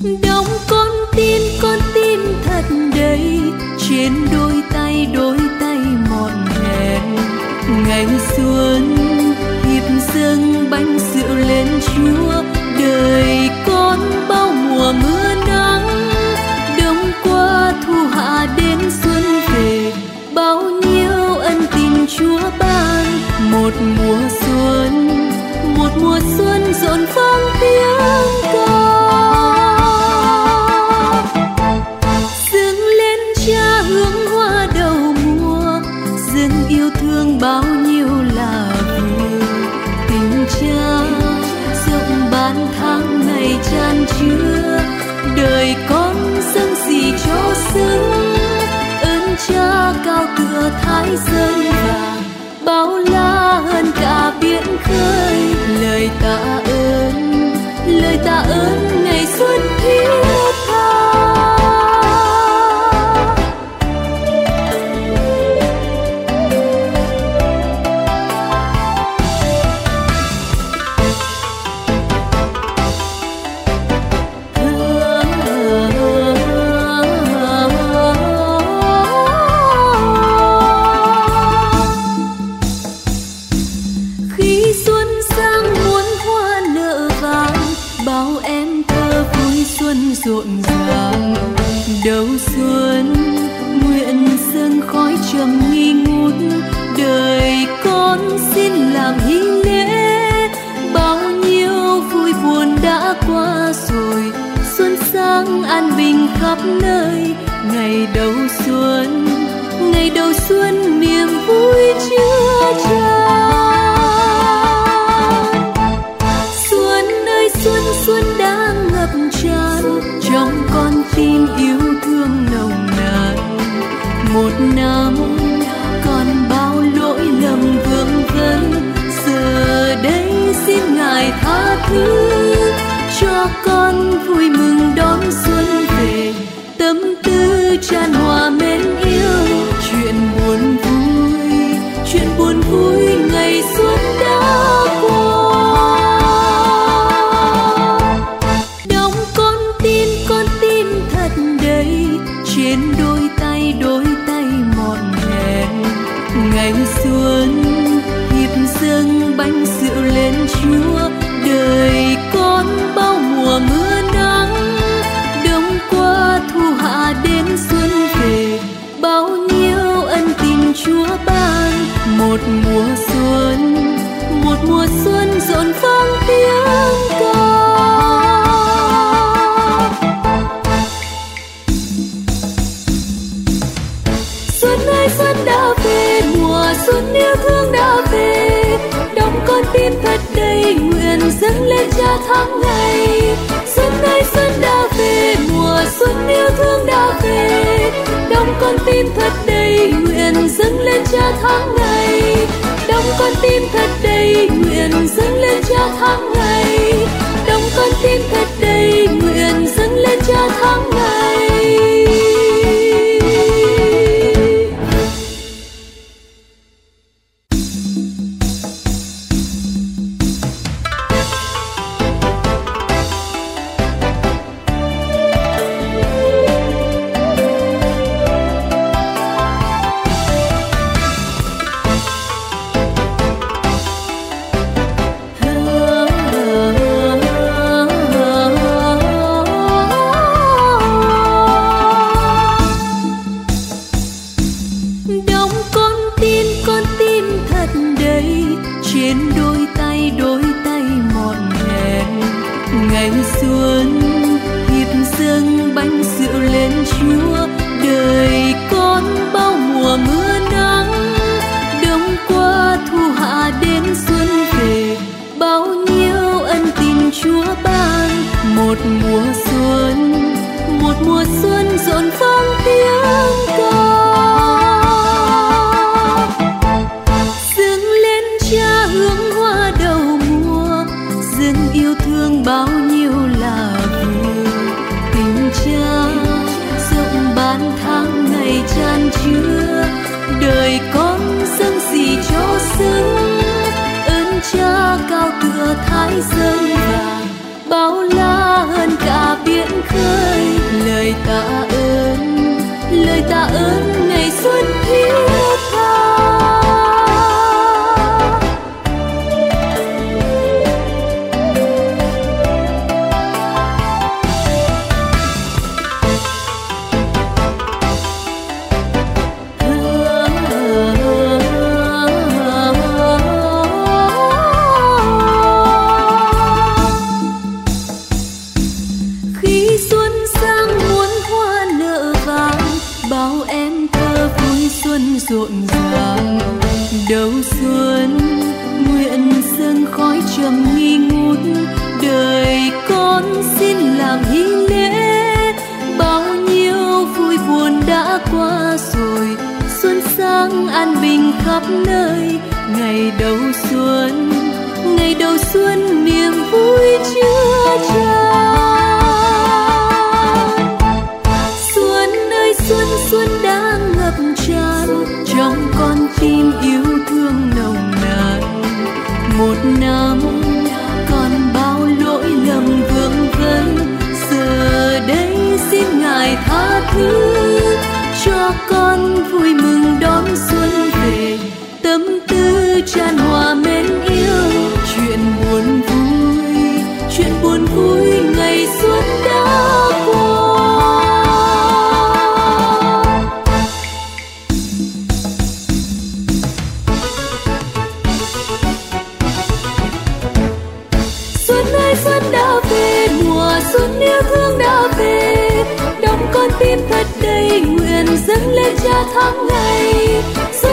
Đóng con tim thật đầy, trên đôi tay mòn hèn. Ngày xuân hiệp dâng bánh rượu lên Chúa, đời con bao mùa mưa nắng. Đông qua thu hạ đến xuân về, bao nhiêu ân tình Chúa ban. Một mùa xuân rộn vang tiếng ca, dâng lên Cha hướng hoa đầu mùa, dâng yêu thương bao nhiêu là vừa. Tình Cha rộng ban tháng ngày chan chứa, đời con dâng gì cho xứng. Ơn Cha cao tựa thái sơn vàng, bao la hơn cả biển khơi. Lời tạ ơn ngày xuân thiết tha. Rộn ràng đầu xuân, nguyện dâng khói trầm nghi ngút. Đời con xin làm hy lễ, bao nhiêu vui buồn đã qua rồi. Xuân sang an bình khắp nơi, ngày đầu xuân niềm vui chứa chan. Xuân ơi xuân, xuân đang ngập tràn trong con tim yêu thương nồng nàn. Một năm còn bao lỗi lầm vương vấn, giờ đây xin Ngài tha thứ cho con vui mừng đón xuân về. Tâm tư tràn hòa mến yêu, chuyện buồn vui ngày xuân đã qua. Đóng con tim thật đầy, trên đôi tay mòn hèn. Ngày xuân hiệp dâng bánh rượu lên Chúa, đời con bao mùa mưa nắng. Đông qua thu hạ đến xuân về, bao nhiêu ân tình Chúa ban. Một mùa xuân rộn vang tiếng ca. Xuân ơi xuân đã về, mùa xuân yêu thương đã về. Đóng con tim thật đầy, nguyện dâng lên Cha tháng ngày. Xuân ơi xuân đã về, mùa xuân yêu thương đã về. Đóng con tim thật đầy, nguyện dâng lên Cha tháng ngày. Đóng con tim thật đầy, nguyện dâng lên Cha tháng ngày. Đóng con tim thật đầy, nguyện dâng lên Cha tháng ngày. Một mùa xuân rộn vang tiếng ca. Dâng lên Cha hướng hoa đầu mùa, dâng yêu thương bao nhiêu là vừa. Tình Cha rộng ban tháng ngày chan chứa, đời con dâng gì cho xứng. Ơn Cha cao tựa thái sơn vàng, bao la hơn cả biển khơi. rộn ràng đầu xuân, nguyện dâng khói trầm nghi ngút đời con xin làm hy lễ. Bao nhiêu vui buồn đã qua rồi, xuân sang an bình khắp nơi. Ngày đầu xuân, ngày đầu xuân niềm vui chứa chan. Xuân ơi xuân, xuân đã ngập tràn trong con tim yêu thương nồng nàn. Một năm còn bao lỗi lầm vương vấn, giờ đây xin Ngài tha thứ cho con vui mừng đón xuân về. Tâm tư tràn hòa mến yêu, chuyện buồn vui ngày xuân đã qua. Xuân ơi xuân đã về, mùa xuân yêu thương đã về. Đong con tim thật đầy nguyện dâng lên Cha tháng ngày.